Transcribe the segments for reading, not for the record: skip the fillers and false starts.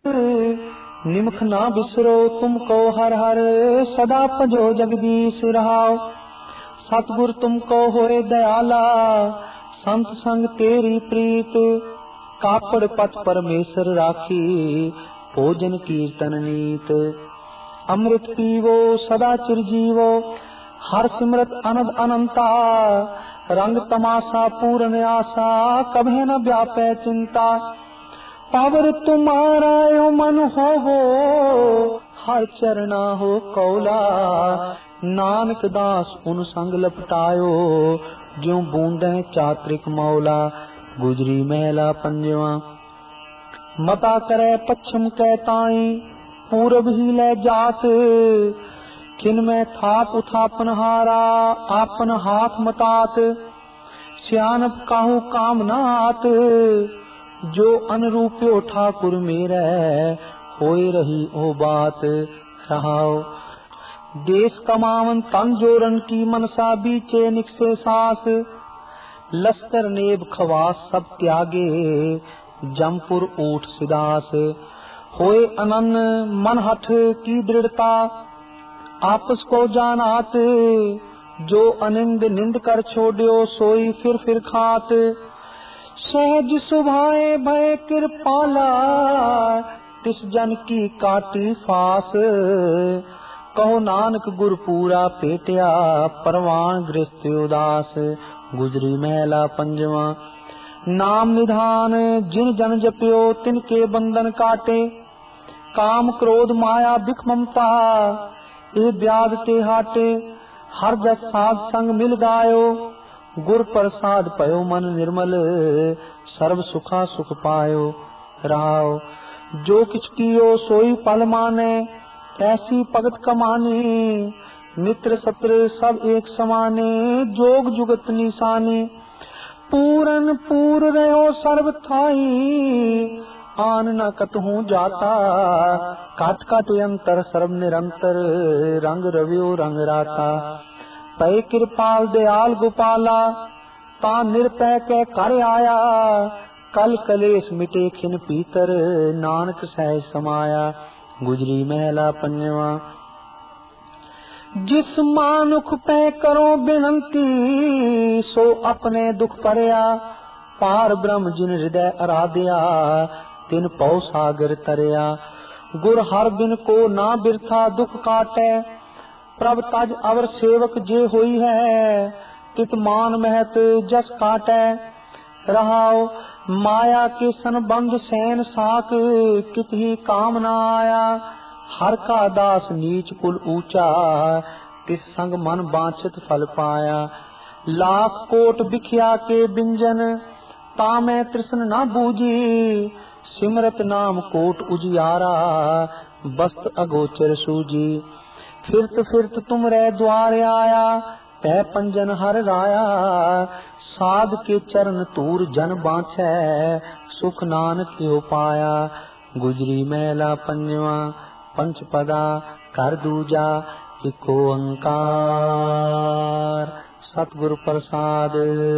निमख ना बिसरो तुमको हर हर, सदा भजो जगदीश रहाओ। सतगुर तुमको होए दयाला, संत संग तेरी प्रीत। कापड़ पत परमेश्वर राखी, भोजन कीर्तन नीत। अमृत पीवो सदा चिरजीवो, हर सिमरत अनंत अनंता। रंग तमाशा पूर्ण आशा, कभी न व्यापै चिंता। पावर तुम्हारा यो मन होवो, हर चरना हो कौला। नानक दास उन संग लपटायो, ज्यों बूंदे चात्रिक मौला। गुजरी महला पंजवा। मता करे पश्चिम कै ताई, पूरब ही ले जात। किन में थाप उथापन हारा, आपन हाथ मतात। सियानप काहू काम न आत, जो अनुरूप्यो ठाकुर मेरे। होए रही ओ बात रहाओ। देश कमावन तन जोरन की, मनसा बीचे निकसे सास। लश्कर नेब खवास सब त्यागे, जमपुर ऊठ सिदास। होए अनन मन हठ की दृढ़ता, आपस को जानात। जो अनिंद निंद कर छोड़ियो, सोई फिर खात। सहज सुभाए भय कृपाला, तिस जन की काटी फास। कहो नानक गुर पूरा पेटिया, परवान गृहस्थ उदास। गुजरी महला पंजवा। नाम निधान जिन जन जपियो, तिनके बंधन काटे। काम क्रोध माया बिख ममता, ए ब्याद ते हाटे। हर जस साध संग मिल गायो, गुर प्रसाद पयो मन निर्मल। सर्व सुखा सुख पायो रहाओ। जो किछ कियो सोई पल माने, ऐसी भगत कमानी। मित्र सत्र सब एक समाने, जोग जुगत निशानी। पूरन पूर रहो सर्व थाई, आन न कतहु जाता। काट काट अंतर सर्व निरंतर, रंग रवियो रंग राता। पै कृपाल दयाल गोपाला, ता निरपै कै कर आया। कल कलेश मिटे खिन पीतर, नानक सहज समाया। गुजरी महला पंजवा। जिस मानुख पै करो बिनती, सो अपने दुख परया। पार ब्रह्म जिन हृदय आराध्या, तिन पौ सागर तरया। गुर हर बिन को ना बिरथा दुख काटै, प्रभ तज अवर सेवक जे होई है। तित मान महत जस काटै रहाओ। माया के सन बंध सैन साक, कित ही काम न आया। हर का दास नीच कुल ऊंचा, तिस संग मन बांछित फल पाया। लाख कोट बिखिया के बिंजन, तामै तृष्ण न बूझी। सिमरत नाम कोट उजियारा, बस्त अगोचर सूजी। फिरत तुम रे द्वार आया, पै पंजन हर राया। साध के चरण तूर जन बाँछै, सुख नानक यो पाया। गुजरी महला पंजवा। पंचपदा कर दूजा, इक ओंकार सतगुर प्रसाद।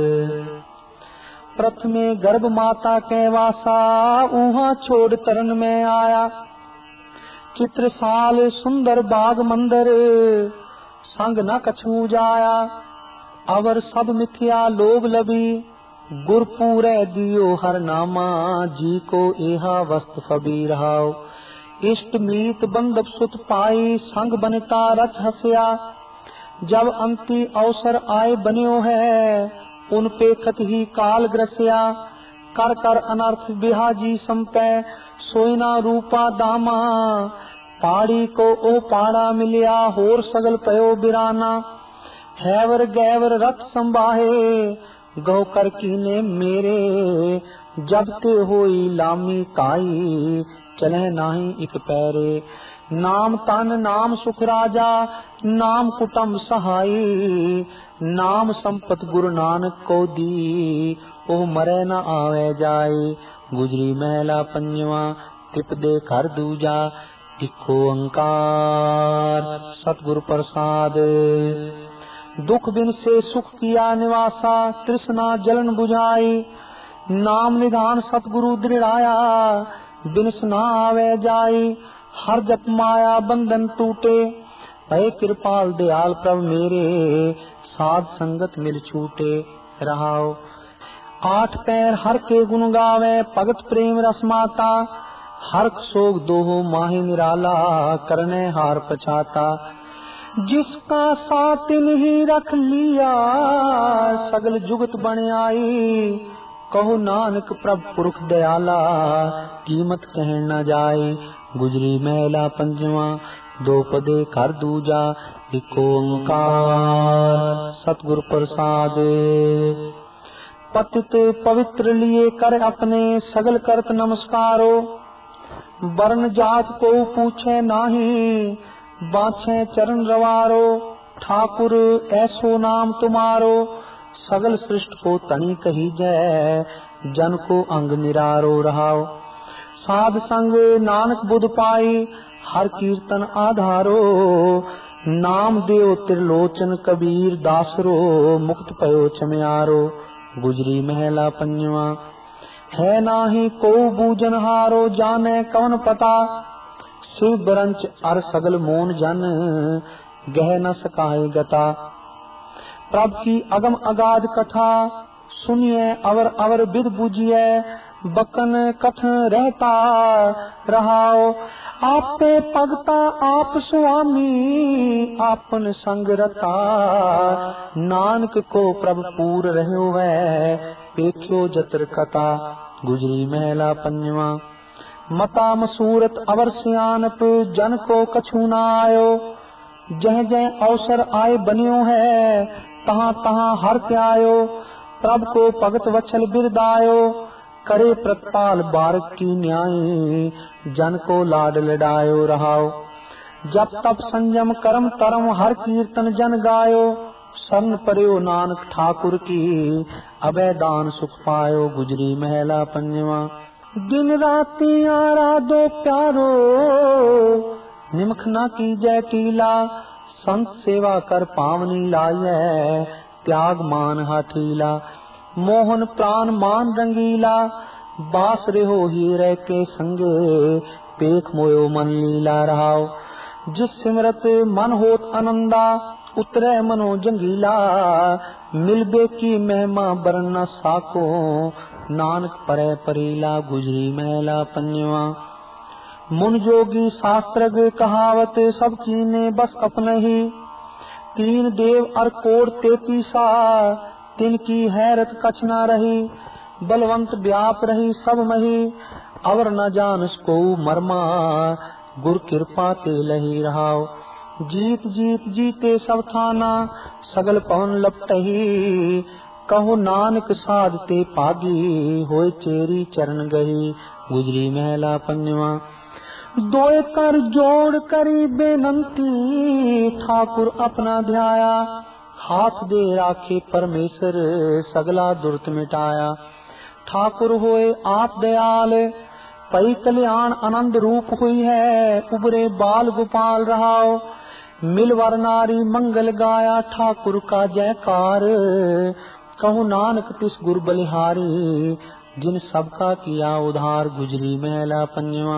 प्रथमे गर्भ माता के वासा, ऊहा छोड़ तरन में आया। चित्रसाल सुंदर बाग मंदिर, संग न कछू जाया। अवर सब मिथ्या लोग लभी, गुर पूरे दियो हर नामा। जी को एहा वस्त फबी रहाओ। इष्ट मीत बंधप सुत पाई, संग बनता रच हसया। जब अंति अवसर आए बन्यो है, उन पे खत ही काल ग्रसया। कर कर अनर्थ बिहाजी संपै, सोइना रूपा दामा। पाड़ी को ओ पाड़ा मिलिया, होर सगल पयो बिराना। हैवर गैवर रथ संभाहे, गौ कर कीने मेरे। जब ते होई लामी काई, चले नाही इक पैरे। नाम तन नाम सुख राजा, नाम कुटुम्ब सहाई। नाम संपत गुरु नानक को दी, ओ मरे न आवे जाए। गुजरी महला पंजवा। तिप दे कर दूजा, इक ओंकार सतगुर प्रसाद। दुख बिन से सुख किया निवासा, तृष्णा जलन बुझाई। नाम निधान सतगुरु दृढ़ाया, बिनस ना आवे जाई, हर जप माया बंधन टूटे। भय कृपाल दयाल प्रभ मेरे, साध संगत मिल छूटे। रहाओ। 8 पैर हर के गुण गावे, भगत प्रेम रस माता। हर्क सोग दोहो माहि निराला, करने हार पछाता। जिसका साथ ही रख लिया, सगल जुगत बन आई। कहो नानक प्रभ पुरख दयाला, कीमत कहन न जाए। गुजरी महला पंजवा, 2 पदे कर दूजा, एक ओंकार सतगुर प्रसाद। पतित पवित्र लिए कर अपने, सगल करत नमस्कारो। वर्ण जात को पूछे नाही, बाछे चरण रवारो। ठाकुर ऐसो नाम तुम्हारो, सगल सृष्ट को तनी कही जय। जन को अंग निरारो रहाओ। साध संग नानक बुध पाई, हर कीर्तन आधारो। नाम देव त्रिलोचन कबीर दासरो, मुक्त पयो चम्यारो। गुजरी महला पंजवा, है नाही को बूजन हारो। जाने कौन पता, शिव बरंच अर सगल मोन जन। गह न सकाए गता। प्रभ की अगम अगाध कथा, सुनिए अवर अवर विद बुझिए। बकन कथन रहता रहाओ। आपे भगता आप स्वामी, आपन संग रता। नानक को प्रभ पूर रहो है, पेख्यो जतर कथा। गुजरी महला पंजवा, मता मसूरत अवर सियानप। जन को कछु न आयो, जह जह अवसर आए बनियो है। तहाँ तहाँ हर त्यायो, प्रभ को भगत वचल बिरदायो। करे प्रतपाल बारक की न्याय, जन को लाड लडायो रहाओ। जब तब संयम करम तरम, हर कीर्तन जन गायो। शरण पर्यो नानक ठाकुर की, अभय दान सुख पायो। गुजरी महला पंजवा, दिन राती आराधो प्यारो। निमख न की जय कीला, संत सेवा कर पावनी लाये। त्याग मान हाथीला, मोहन प्राण मान रंगीला। बास रहो हीरे के संगे, पेख मोयो मन लीला रहाओ। जिस सिमरत मन होत आनंदा, उतरे मनो जंगीला। मिलबे की महिमा बरना साको, नानक परे परीला। गुजरी महला पंजवा, मुन जोगी शास्त्रग कहावत। सब कीने बस अपने ही, 3 देव अर कोड़ 33, तिनकी हैरत कछ न रही। बलवंत व्याप रही सब मही, अवर न जानस को मरमा। गुर कृपा ते लही रहाओ। जीत जीत जीते सब थाना, सगल पवन लपटही। कहो नानक साधते पागी, होए चेरी चरण गही। गुजरी महला पंजवा, 2 कर जोड़ करी बेनंती। ठाकुर अपना ध्याया, हाथ दे राखे परमेश्वर। सगला दुर्त मिटाया। ठाकुर होए आप दयाल, पई कल्याण आनंद रूप हुई है। उबरे बाल गोपाल रहाओ। मिलवर नारी मंगल गाया, ठाकुर का जयकार। कहु नानक तिस गुर बलिहारी, जिन सबका किया उधार। गुजरी महला पंजवा,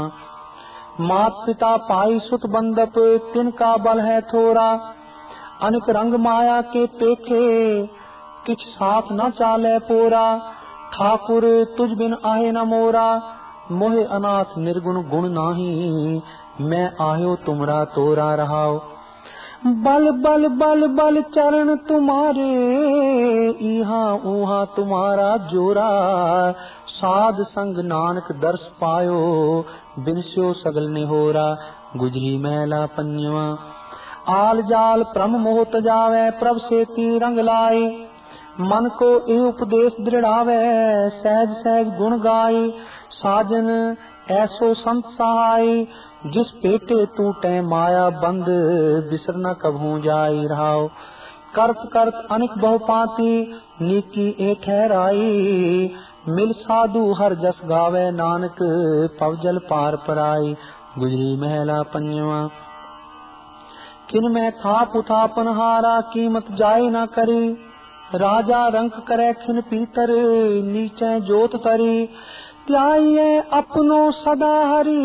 मात पिता पाई सुत बंदप। तिनका बल है थोरा, अनेक रंग माया के पेखे। किछ साथ न चाले पोरा, ठाकुर तुझ बिन आहे न मोरा। मोहे अनाथ निर्गुण गुण नाही, मैं आयो तुमरा तोरा रहाओ। बल बल बल बल चरण तुम्हारे, इहा उहा तुम्हारा जोरा। साध संग नानक दर्श पायो, बिनस्यो सगल निहोरा। गुजरी महला पंजवा, आल जाल प्रम मोह तजावे। प्रभ से रंग लाई, मन को ए उपदेश दृढ़ावे। सहज सहज गुण गाई, साजन ऐसो संत सहाय। जिस पेटे टूटे माया बंद, बिसर न कभू जाई रहाओ। करत करत अनेक बहुपाती, नीकी ए ठहराई। मिल साधु हर जस गावे, नानक पवजल पार पराई। गुजरी महला पंजवा, किन में थाप उथापन हारा। कीमत जाए न करी, राजा रंक करे खिन पीतर। नीचे जोत तरी, त्याइए अपनो सदा हरि,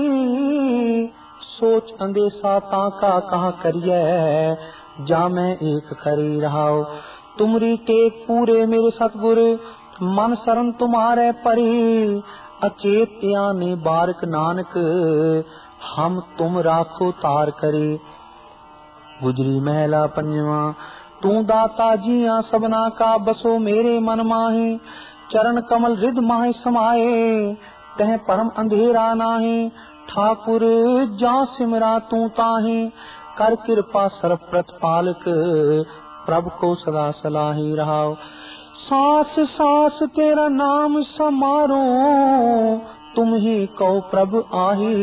सोच अंदेशा ताका कहाँ करिए, जा मैं एक खरी रहाओ। तुमरी टेक पूरे मेरे सतगुर, मन शरण तुम्हारे परी, अचेत यानी बारक नानक, हम तुम राखो तार करे। गुजरी महला पंजवा। तू दाता जिया सबना का, बसो मेरे मन माहे, चरण कमल रिद माहे समाये, तह परम अंधेरा नाहे, ठाकुर जा सिमरा तू ताहे, कर कृपा सर्व प्रतिपालक, प्रभु को सदा सलाही रहाओ। सांस सांस तेरा नाम समारो, तुम ही कहो प्रभु आही,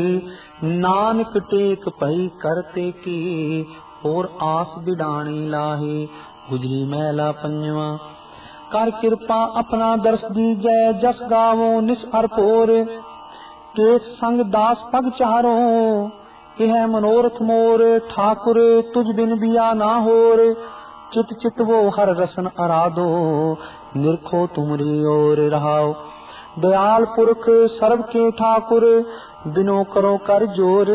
नानक टेक पई करते की, और आस बिडाणी लाही। गुजरी महला पंजवा। कर कृपा अपना दर्श दीजै, जस गावो निस अरपोर, केस संग दास पग चारो, यह मनोरथ मोर, ठाकुर तुझ बिन बिया ना होर, चित चित वो हर रसन अराधो, निरखो तुमरी ओर रहाओ। दयाल पुरख सर्व के ठाकुर, बिनो करो कर जोर,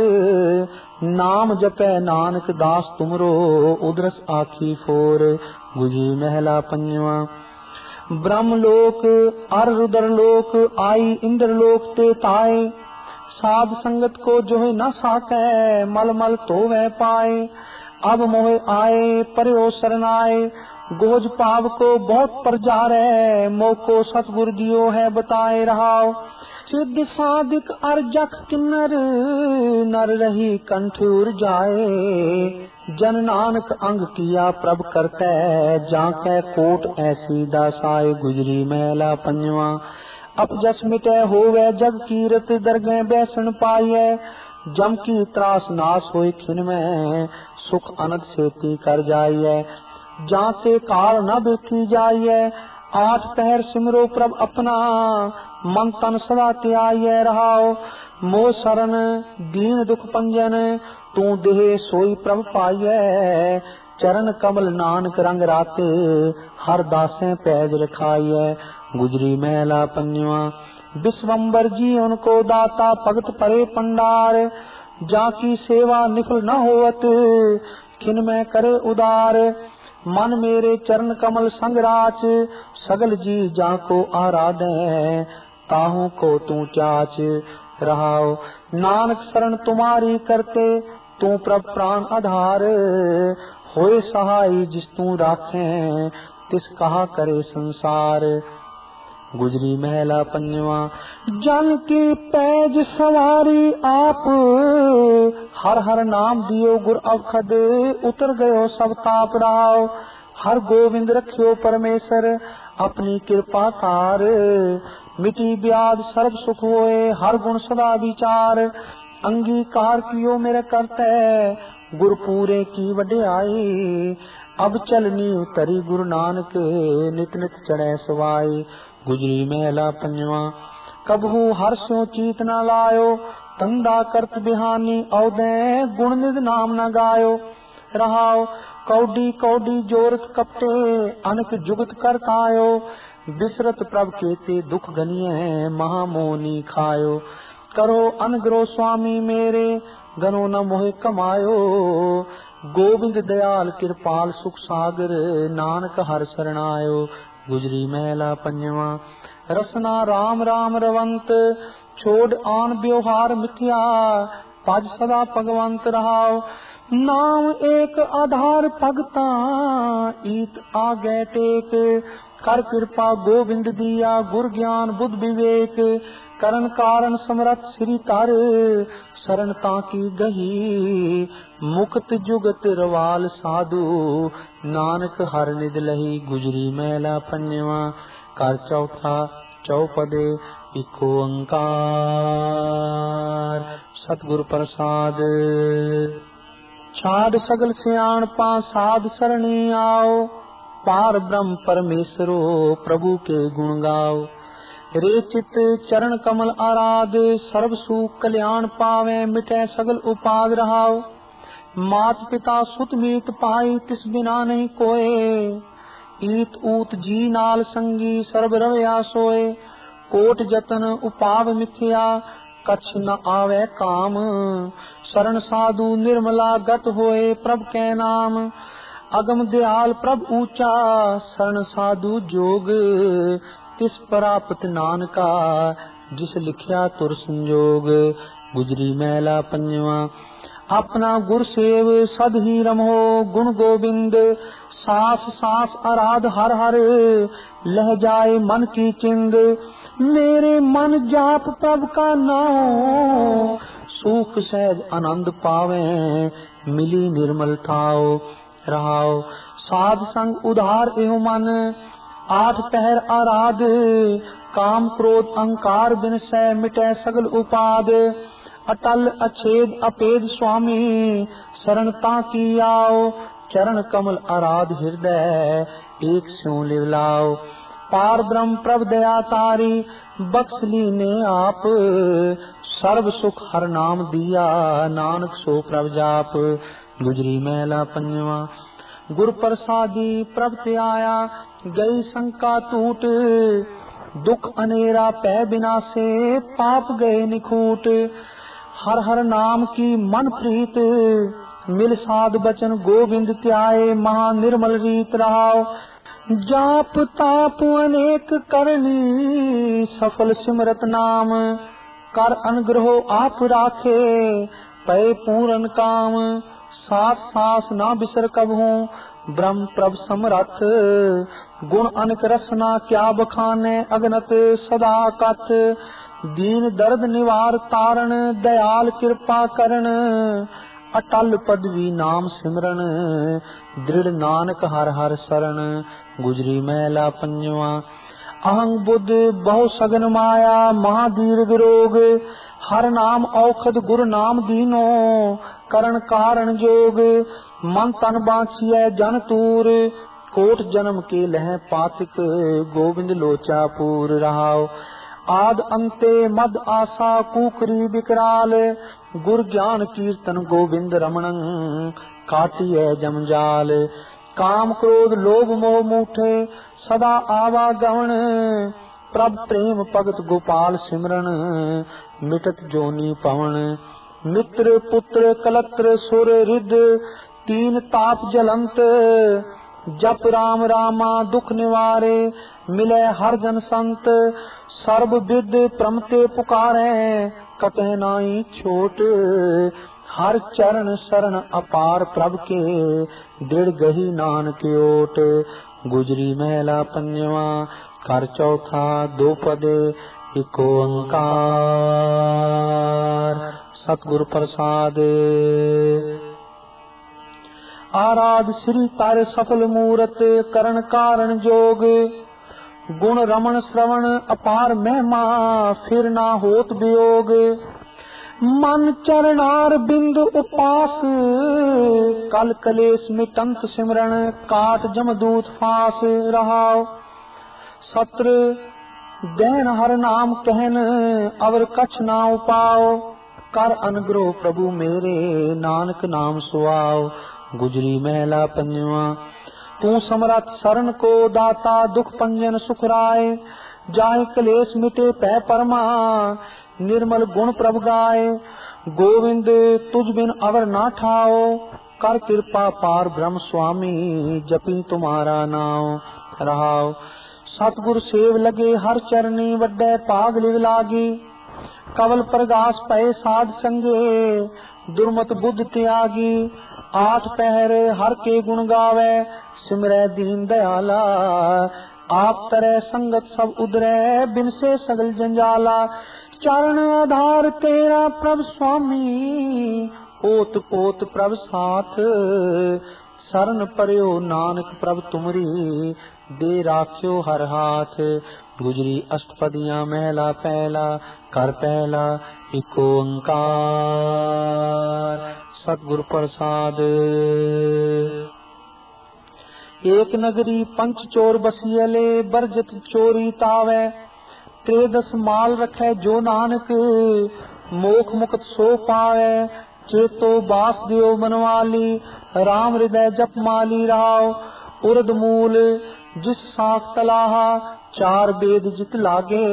नाम जपै नानक दास तुमरो, उदरस आखी फोर। गुजी महला पंजवा। ब्रह्मलोक अर रुद्र लोक, आई इंद्र लोक ते ताए, साध संगत को जो है न साकै, मल मल तो वह पाए। अब मोहे आए पर्यो शरनाए, गोज पाव को बहुत परजारे, मोको सतगुर दियो है बताए रहाओ। सिद्ध साधिक अर्जक किन्नर, नर रही कंठ उर जाए, जन नानक अंग किया प्रभ करते, जाके कोट ऐसी दासाए। गुजरी महला पंजवा। अपजस मिटे होवे जग कीरत, दरगह बैसन पाइए, जम की त्रास नाश होए खिन में, सुख अनंत सेती कर जाइए, जाते काल न देखी जाइए। आठ पहर सिमरो प्रभ अपना, मन तन सदा त्याइए रहाओ। मोह शरण दीन दुख पंजन, तू देह सोई प्रभ पाइए, चरण कमल नानक रंग राते, हर दासें पैज रखाइए। गुजरी महला पंजवा। विश्वम्बर जी उनको दाता, भगत परे पंडार, जाकी सेवा निफल न होवत, खिन में करे उदार। मन मेरे चरण कमल संग राच, सगल जी जाको आराधे, ताहू को तू चाच रहाओ। नानक शरण तुम्हारी करते, तू प्रभ प्राण आधार, होए सहाय जिस तू राखे, तिस कहा करे संसार। गुजरी महला पंजवा। जन की पैज सवारी आप, हर हर नाम दियो गुर अवखद, उतर गयो सब ताप रहाओ। हर गोविंद रखियो परमेश्वर, अपनी कृपा कार, मिटी ब्याद सर्व सुख होए, हर गुण सदा विचार। अंगीकार कियो मेरे करते, गुर पूरे की वड्याई, अब चलनी उतरी गुरु नानक, नित नित चढ़े सवाई। गुजरी महला पंजवा। कबहू हर्षो चीत न लायो, तंदा करत बिहानी, औदे गुण निध नाम न गायो रहाओ। कौडी कौडी जोरत कपटे, अनक जुगत कर कायो, बिसरत प्रभ केते दुख गनिए, महामोनी खायो। करो अनग्रो स्वामी मेरे, गनो न मोहे कमायो, गोविंद दयाल कृपाल सुख सागर, नानक हर शरणायो। गुजरी महला पंजवा। रसना राम राम रवंत, छोड़ आन व्यवहार मिथ्या, पज सदा भगवंत रहाओ। नाम एक आधार भगता, ईत आगे टेक, कर कृपा गोविंद दिया, गुर ज्ञान बुद्ध विवेक। करन कारण समरथ श्री तर, शरणता की गही, मुक्त जुगत रवाल साधु, नानक हर निध लही। गुजरी महला पंजवा। कर चौथा चौपदे, इको ओंकार, सतगुर प्रसाद। छाड़ सगल सियाणपा, साध सरणी आओ, पार ब्रह्म परमेश्वरो, प्रभु के गुण गाओ। रे चित चरण कमल आराध, सर्व सुख कल्याण पावे, मिटे सगल उपाद रहाओ। मात पिता सुत मीत पाई, तिस बिना नहीं कोय, ईत ऊत जी नाल संगी, सर्व रवया सोए। कोट जतन उपाव मिथ्या, कछ न आवे काम। शरण साधु निर्मला गत होए प्रभ कै नाम। अगम दयाल प्रभ ऊंचा, शरण साधु जोग। तिस प्राप्त नानका, जिस लिखिया तुर संजोग। गुजरी मैला पंजवा। अपना गुर सेव सद ही रमो गुण गोविंद। सास सास आराध हर हर, लह जाए मन की चिंद। मेरे मन जाप प्रभ का नाम, सुख सहज आनंद पावे। मिली निर्मल थाओ रहाओ। साध संग उधार एवं मन, आठ पहर आराध। काम क्रोध अहंकार बिन सै, मिटै सगल उपाद। अटल अछेद अपेद स्वामी, शरणता की आओ। चरण कमल आराध हृदय, एक स्यों लिवलाओ। पार ब्रह्म प्रभ दया तारी, बख्श लीने आप। सर्व सुख हर नाम दिया, नानक सो प्रभ जाप। गुजरी मैला पंजवा। गुर प्रसादी प्रभ ते आया, गई शंका टूट। दुख अनेरा पै बिनासे, पाप गए निखूट। हर हर नाम की मन प्रीत, मिल साध बचन गोविंद त्याए। महा निर्मल रीत रहाओ। जाप ताप अनेक करनी, सफल सिमरत नाम। कर अनुग्रह आप राखे, पै पूरन काम। सास सास ना बिसर कबहूं, ब्रह्म प्रभ समरथ। गुण अनक रसना क्या बखाने, अगनत सदा कथ। दीन दर्द निवार तारण, दयाल कृपा करण। अटल पदवी नाम सिमरन, दृढ़ नानक हर हर शरण। गुजरी मैला पंजवा। अहंग बुद्ध बहु सगन माया, महादीर्घ रोग। हर नाम औखद गुरु नाम दीनो, करण कारण जोग। मन तन बाँचिए जन तूर, कोट जन्म के लह पातिक। गोविंद लोचा पूर रहाओ। आद अंते मद आसा, कुकरी विकराल। गुर ज्ञान कीर्तन गोविंद रमणं, काटिए जमजाल। काम क्रोध लोभ मोह मूठे, सदा आवागमन। प्रभ प्रेम भगत गोपाल सिमरन, मिटत जोनी पवन। मित्र पुत्र कलत्र सुर रिद, तीन ताप जलंत। जप राम रामा दुख निवारे, मिले हर जन संत। सर्व विद प्रमते पुकारे, कटे नाई छोट। हर चरण शरण अपार प्रभ के, दृढ़ गही नानक ओट। गुजरी महला पंजवा। कर चौथा दो पदे, एक ओंकार। सतगुर प्रसाद। आराध श्री तार सफल मूरत, करण कारण जोग। गुण रमण श्रवण अपार महिमा, फिर ना होत वियोग। मन चरणार बिंद उपास, कल कलेश मिटंत सिमरन। काट जमदूत फास रहाओ। सत्र दैन हर नाम कहन, अवर कछ ना उपाओ। कर अनुग्रह प्रभु मेरे, नानक नाम सुआओ। गुजरी महला पंजवा। तू समरथ शरण को दाता, दुख पंजन सुख राय। जाए क्लेश मिटे पै परमा, निर्मल गुण प्रभ गाय। गोविंद तुझ बिन अवर ना ठाओ, कर कृपा पार ब्रह्म स्वामी। जपी तुम्हारा नाम रहाओ। सतगुर सेव लगे हर चरनी, वड्डे पाग लिव लागी। कवल प्रगास पए साध संगे, दुर्मत बुद्ध त्यागी। आठ पहर हर के गुण गावे, सिमरै दीन दयाला। आप तरह संगत सब उदरै, बिन से सगल जंजाला। चरण आधार तेरा प्रभ स्वामी, ओत पोत प्रभ साथ। शरण पर्यो नानक प्रभ तुमरी, दे राख्यो हर हाथ। गुजरी अष्टपदियां महला पहला। कर पहला एक ओंकार। सतगुर प्रसाद। एक नगरी पंच चोर बसियले, बरजत चोरी तावे। त्रेदस माल रखे जो नानक, मोख मुक्त सो पावे। चेतो बास दियो मनवाली, राम हृदय जप माली रहाओ। उर्द मूल जिस साख तलाहा, चार वेद जित लागे,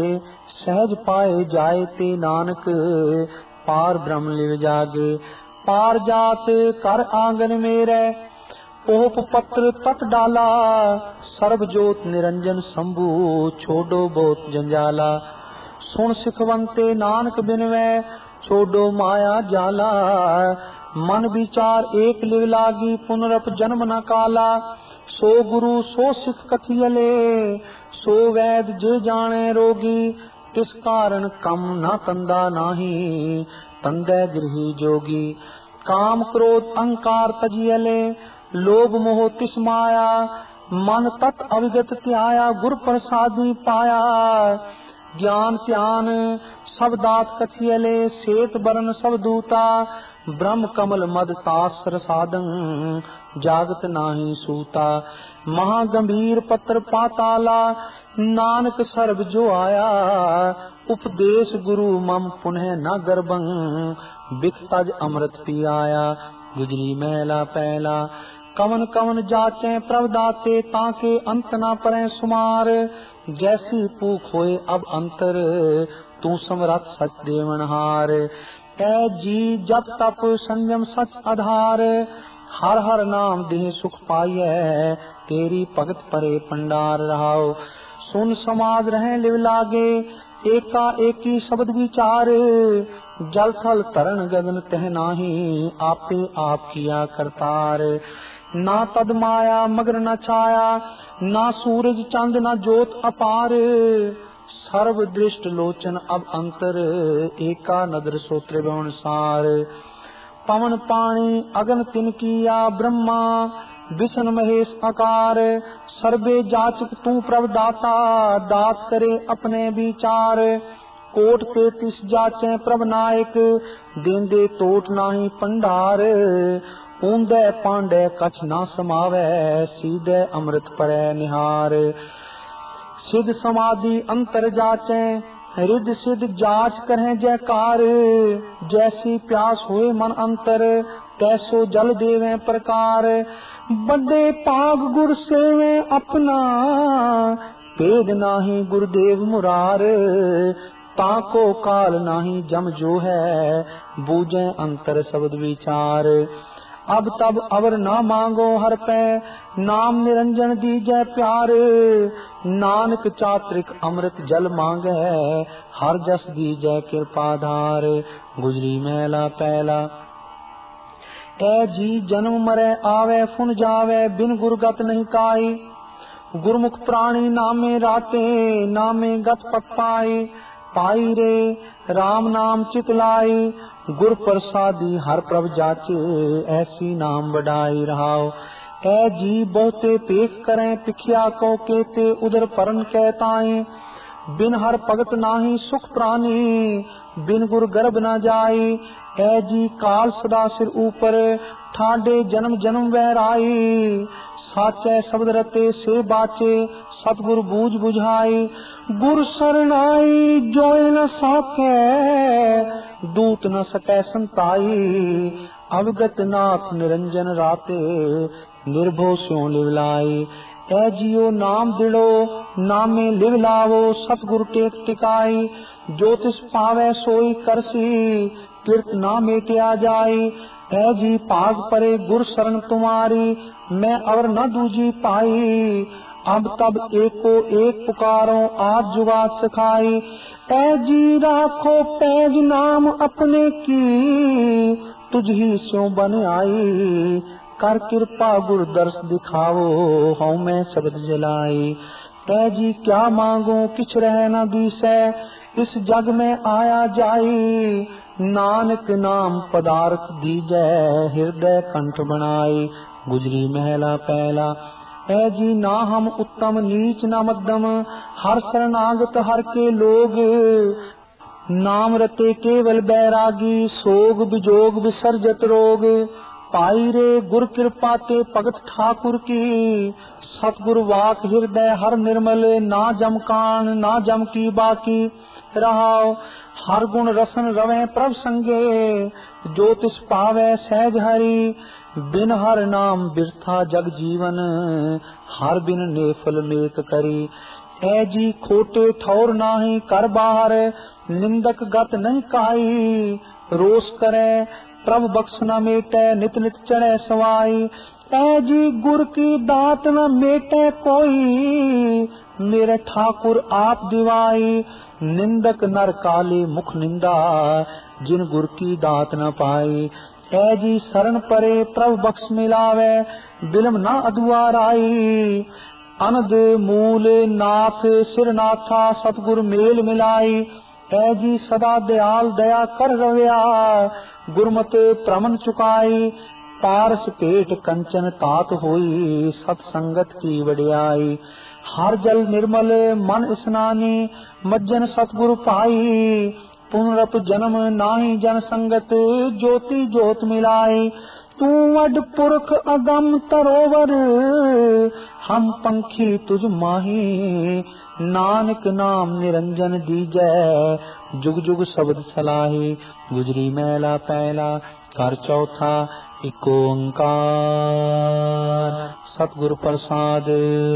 सहज पाए जाए ते नानक, पार ब्रह्म लिव जागे। पार जात कर आंगन मेरे, पोप पत्र तट डाला, सर्ब जोत निरंजन शंभु, छोड़ो बहुत जंजाला। सुन सिखवंते नानक बिनवे, छोड़ो माया जाला। मन विचार एक लिव लागी, पुनरप जन्म न काला। सो गुरु सो सिख कथियले, सो वैद जे जाने रोगी। तिस कारण कम न तंदा नाही, तंदे गृही जोगी। काम क्रोध अहंकार तजियले, लोभ मोह तिस माया। मन तत् अविगत त्याया, गुर प्रसादी पाया। ज्ञान ध्यान सब दात कथियले, सेत बरन सब दूता। ब्रह्म कमल मद तास रसादन, जागत नाही सूता। महागंभीर पत्र पाताला, नानक सर्ब जो आया। उपदेश गुरु मम पुनः न गर्भं, बिक तज अमृत पियाया। गुजरी महला पहला। कवन कवन जाचे प्रभ दाते, ताके अंत न परै सुमार। जैसी पूख होए अब अंतर, तू समरथ सच देवनहार। ऐ जी जप तप संयम सच आधार, हर हर नाम देह सुख पाइए। तेरी भगत परे पंडार रहाओ। सुन समाज रहे लिव लागे, एका एकी शब्द विचार। जल थल तरण गगन तह नाही, आपे आप किया करतार। ना तद माया मगर न छाया, ना सूरज चंद न जोत अपार। सर्व दृष्ट लोचन अब अंतर, एका नदर सो त्रिभुवन सार। पवन पानी अगन तिन किया, ब्रह्मा विष्णु महेश आकार। सर्वे जाचक तू प्रभ दाता, दात करे अपने विचार। कोट 33 जाचे प्रभ नायक, देंदे तोट नाही पंडार। ऊंदे पांडे कछ ना समावे, सीधे अमृत परै निहार। सिद्ध समाधि अंतर जाचे, रिद्ध सिद्ध जाच करें जयकार। जैसी प्यास होए मन अंतर, तैसो जल देवे प्रकार। बड़े पाग गुर सेवे अपना, भेद नाही गुरुदेव मुरार। ताको काल नाही जम जो है, बूझे अंतर शब्द विचार। अब तब अवर ना मांगो हर पे, नाम निरंजन दीजै प्यार। नानक चात्रिक अमृत जल मांगे, हर जस दीजै कृपाधार। गुजरी महला पहला। ऐ जी जन्म मरै आवे फुन जावे, बिन गुरगत नहीं काई। गुरमुख प्राणी नामे राते, नामे गत पत पाई। पाई रे राम नाम चित लाई, गुर प्रसादी हर प्रभ जाचे। ऐसी नाम बढ़ाई रहाओ। ऐ जी बहुते पेख करें, पिखिया को केते उधर परन कहताई। बिन हर भगत नाही सुख प्राणी, बिन गुर गर्भ न जाई। ऐ जी काल सदा सिर ऊपर, ठाडे जन्म जन्म वैराई। साचे शब्द रते से बाचे, सतगुर बूझ बुझाई। गुर शरणाई जोय न साके, दूत न सकै संताई। अवगत नाथ निरंजन राते, निर्भो स्यों लिवलाई। ऐ जियो नाम दिड़ो, नामे लिव लावो। सतगुरु टेक टिकाई, जो तिस पावे सोई करसी। कीर्त ना मेटिया जाई। ऐ जी पाग परे गुर शरण तुम्हारी, मैं और न दूजी पाई। अब तब एको एक पुकारो, आज जुगात सिखाई। ऐ जी राखो पैज नाम अपने की, तुझ ही स्यों बन आई। कर कृपा गुरु दर्श दिखाओ, हूँ मैं शब्द जलाई। ऐ जी क्या मांगो किछ रह न दीसै, इस जग में आया जाई। नानक नाम पदार्थ दीजै, हृदय कंठ बनाई। गुजरी महला पहला। ऐ जी ना हम उत्तम नीच न मध्यम, हर शरणागत हर के लोग। नाम रते केवल बैरागी, सोग विजोग विसर्जत रोग। पाई रे गुर कृपा ते भगत ठाकुर की, सतगुरु वाक हृदय हर निर्मल। ना जम कान ना जम की बाकी, रहाओ हर गुण रसन रवे प्रभ संगे। जो तिस पावे सहज हरि, बिन हर नाम बिरथा जग जीवन। हर बिन नेफल मेक करी। ऐ जी खोटे ठौर नाही कर बाहर, निंदक गत नहीं काई। रोष करे प्रभु बख्श न मेटे, नित नित चढ़े सवाई। ऐ जी गुर की दात न मेटे कोई, मेरे ठाकुर आप दिवाई। निंदक नर काले मुख निंदा, जिन गुर की दात न पाई। ऐ जी शरण परे प्रभु बख्श मिलावे, बिलम न अदुआर आई। अनद मूल नाथ सिरनाथा, सतगुर मेल मिलाई। ऐ जी सदा दयाल दया कर रव्या, गुरमत प्रमन चुकाई। पारस पेट कंचन तात होई, सतसंगत की वडियाई। हर जल निर्मल मन स्नानी, मज्जन सतगुरु पाई। पुनरप जन्म नाही जन संगत, ज्योति जोत मिलाई। तू वड पुरख अगम तरोवर, हम पंखी तुझ माही। नानक नाम निरंजन दीजै, जुग जुग शब्द सलाही। गुजरी मैला पैला कर चौथा, इको ओंकार सतगुर प्रसाद।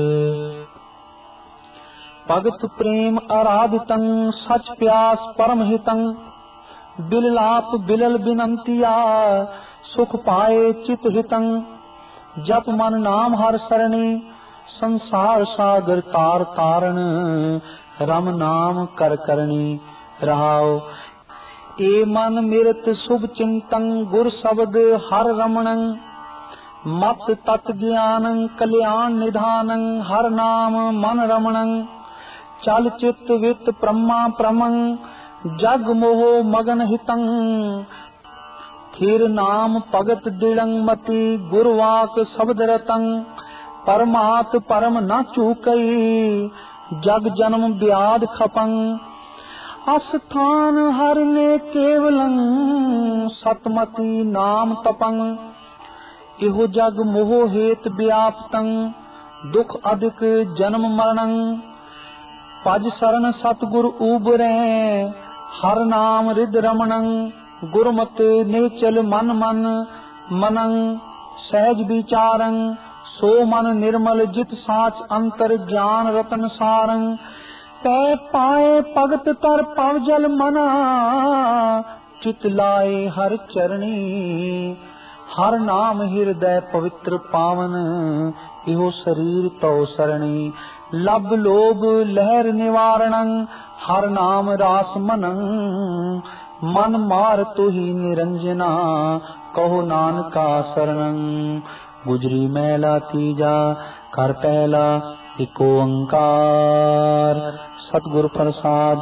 भगत प्रेम आराधितं, सच प्यास परम हितं। बिललाप बिलल बिनंतिया, सुख पाए चित हितं। जप मन नाम हर सरणी, संसार सागर तार तारण। रम नाम कर करणी रहाओ। ए मन मिरत शुभ चिंतन, गुर शब्द हर रमणं। मत तत् ज्ञानं, कल्याण निधानं। हर नाम मन रमणं। चल चित वित ब्रह्मा प्रमं, जग मोह मगन हितं। थिर नाम भगत दृढ़ं मति, गुरवाक शब्द रतं। परमात परम न चूकई, जग जन्म व्याध खपं। अस्थान हर ने केवलं, सतमति नाम तपं। इहो जग मोह हेत व्याप्तं, दुख अधिक जन्म मरणं। पज शरण सतगुर ऊबरै, हर नाम रिद रमणं। गुरमत नेचल मन मन, मनं सहज विचारं। सो मन निर्मल जित साच, अंतर ज्ञान रतन सारं। पै पाए भगत तर पव जल मना, चित लाए हर चरणी। हर नाम हृदय पवित्र पावन, इहो शरीर तो सरणी। लब लोभ लहर निवारणं, हर नाम रास मनं। मन मार तुही निरंजना, कहो नानका शरणं। गुजरी मैला तीजा कर पहला, इको ओंकार सतगुर प्रसाद।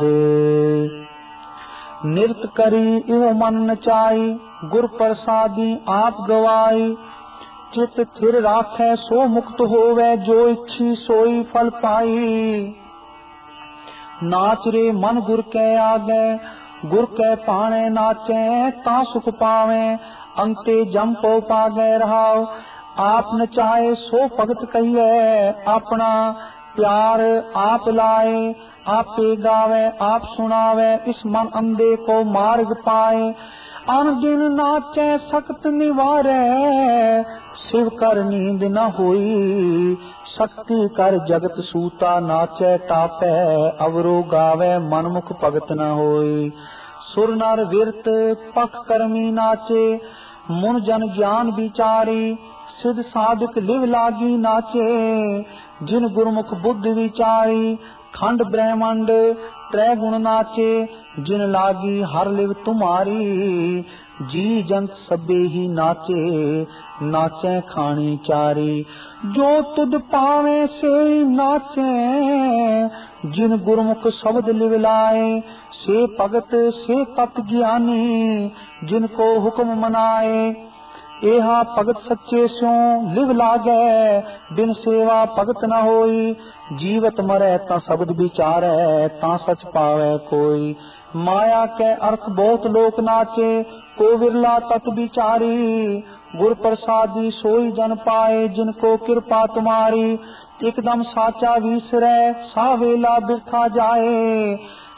निरत करी इहो मन नचाई, गुर प्रसादी आप गवाई। चित थिर राखै सो मुक्त होवे, जो इच्छी सोई फल पाई। नाच रे मन गुर कै आगे, गुर कै पाणे नाचे। ता सुख पावे, अंते जम पो पागे रहाओ। आप नचाए सो भगत कहिए, अपना प्यार आप लाए। आपे गावे आप सुनावे, इस मन अंधे को मार्ग पाए। अन दिन नाचे सख्त निवारे, शिव कर नींद न होई। शक्ति कर जगत सूता, नाचे टापे अवरो गावे। मनमुख भगत न होई। सुर नर विरत पख कर्मी नाचे, मुन जन ज्ञान विचारी। सिद्ध साधक लिव लागी नाचे, जिन गुरमुख बुद्धि विचारी। खंड ब्रह्मांड त्रै गुण नाचे, जिन लागी हर लिव तुम्हारी। जी जंत सबे ही नाचे, नाचे खानी चारी। जो तुद पावे से नाचे, जिन गुरमुख शब्द लिव लाए। से भगत से तत् ज्ञानी, जिनको हुक्म मनाए। एहा भगत सच्चे स्यों लिव लागे, बिन सेवा भगत न होई। जीवत मरै ता शब्द विचारै, ता सच पावे कोई। माया के अर्थ बहुत लोक नाचे, को विरला तत् विचारी। गुर प्रसादी सोई जन पाए, जिनको कृपा तुम्हारी। एकदम साचा विसरै सा वेला बिरथा जाए,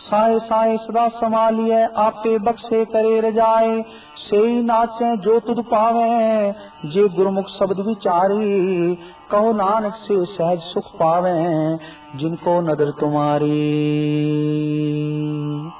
साए साए सदा संभालिए आपे बख्शे करे रजाए सेई नाचे जो तुध पावे जे गुरमुख शब्द विचारी कहो नानक से सहज सुख पावे जिनको नदर तुम्हारी।